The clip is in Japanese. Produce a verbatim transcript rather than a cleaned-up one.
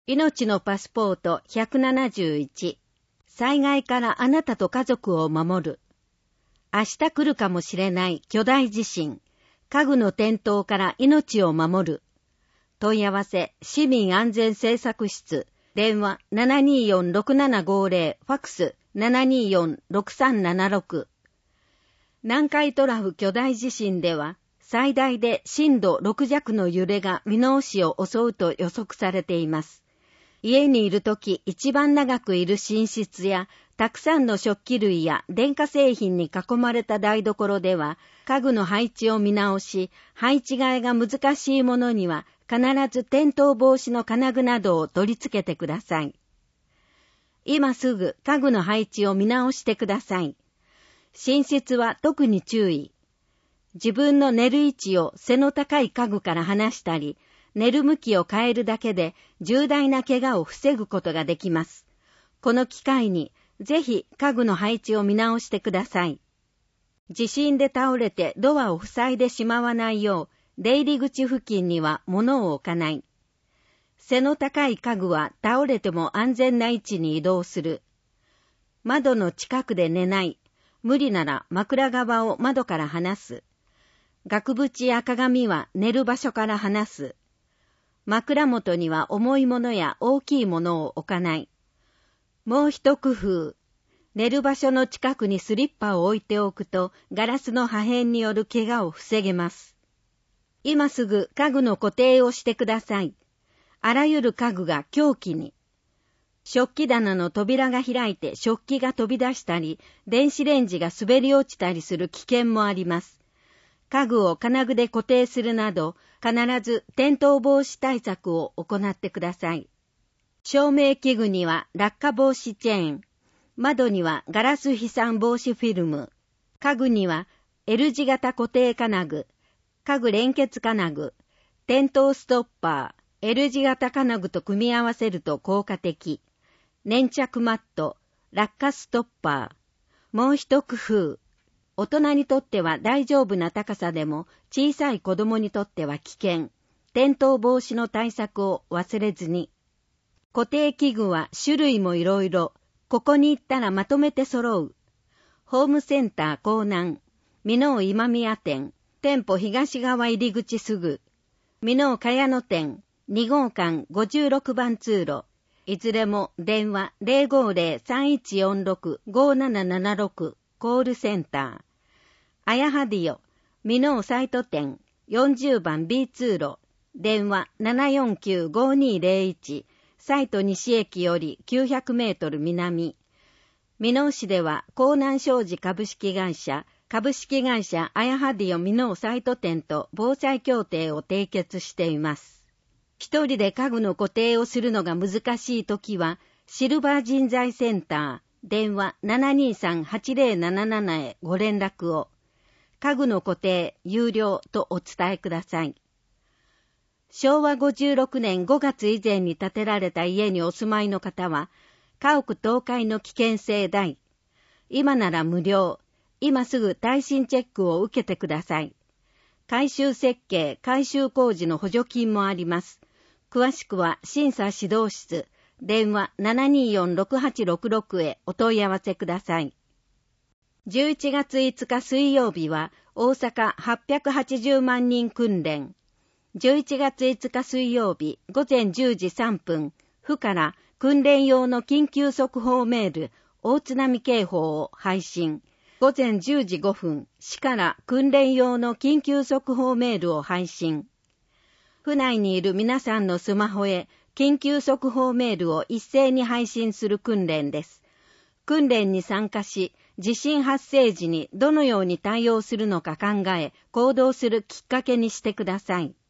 命のパスポートひゃくななじゅういち。災害からあなたと家族を守る。明日来るかもしれない巨大地震。家具の転倒から命を守る。問い合わせ、市民安全政策室。電話 ななにーよんろくななごぜろ、ファックス ななにーよんろくさんななろく。南海トラフ巨大地震では、最大で震度ろく弱の揺れが箕面市を襲うと予測されています。家にいるとき一番長くいる寝室や、たくさんの食器類や電化製品に囲まれた台所では、家具の配置を見直し、配置替えが難しいものには、必ず転倒防止の金具などを取り付けてください。今すぐ家具の配置を見直してください。寝室は特に注意。自分の寝る位置を背の高い家具から離したり、寝る向きを変えるだけで重大な怪我を防ぐことができます。この機会にぜひ家具の配置を見直してください。地震で倒れてドアを塞いでしまわないよう、出入り口付近には物を置かない。背の高い家具は倒れても安全な位置に移動する。窓の近くで寝ない。無理なら枕側を窓から離す。額縁や鏡は寝る場所から離す。枕元には重いものや大きいものを置かない。もう一工夫。寝る場所の近くにスリッパを置いておくとガラスの破片による怪我を防げます。今すぐ家具の固定をしてください。あらゆる家具が凶器に。食器棚の扉が開いて食器が飛び出したり、電子レンジが滑り落ちたりする危険もあります。家具を金具で固定するなど、必ず転倒防止対策を行ってください。照明器具には落下防止チェーン。窓にはガラス飛散防止フィルム。家具には L 字型固定金具。家具連結金具、転倒ストッパー、L 字型金具と組み合わせると効果的。粘着マット、落下ストッパー。もう一工夫。大人にとっては大丈夫な高さでも、小さい子供にとっては危険。転倒防止の対策を忘れずに。固定器具は種類もいろいろ。ここに行ったらまとめて揃う。ホームセンター港南、箕面今宮店。店舗東側入り口すぐ。箕面茅野店、に号館ごじゅうろくばん通路。いずれも電話 ゼロごーゼロ さんいちよんろく ごーななななろく コールセンター。あやはディオ、箕面サイト店よんじゅうばん B 通路。電話 ななよんきゅう ごーにーゼロいち。サイト西駅よりきゅうひゃくメートル南。箕面市では江南商事株式会社、株式会社あやはディオ箕面サイト店と防災協定を締結しています。一人で家具の固定をするのが難しいときは、シルバー人材センター、電話 ななにーさん はちぜろななな へご連絡を。家具の固定、有料とお伝えください。しょうわごじゅうろくねんごがつ以前に建てられた家にお住まいの方は、家屋倒壊の危険性大。今なら無料。今すぐ耐震チェックを受けてください。改修設計、改修工事の補助金もあります。詳しくは審査指導室、電話 ななにーよんろくはちろくろく へお問い合わせください。じゅういちがついつか水曜日は大阪はっぴゃくはちじゅうまんにん訓練。じゅういちがついつか水曜日ごぜんじゅうじさんぷん、府から訓練用の緊急速報メール、大津波警報を配信。ごぜんじゅうじごふん、市から訓練用の緊急速報メールを配信。府内にいる皆さんのスマホへ緊急速報メールを一斉に配信する訓練です。訓練に参加し、地震発生時にどのように対応するのか考え、行動するきっかけにしてください。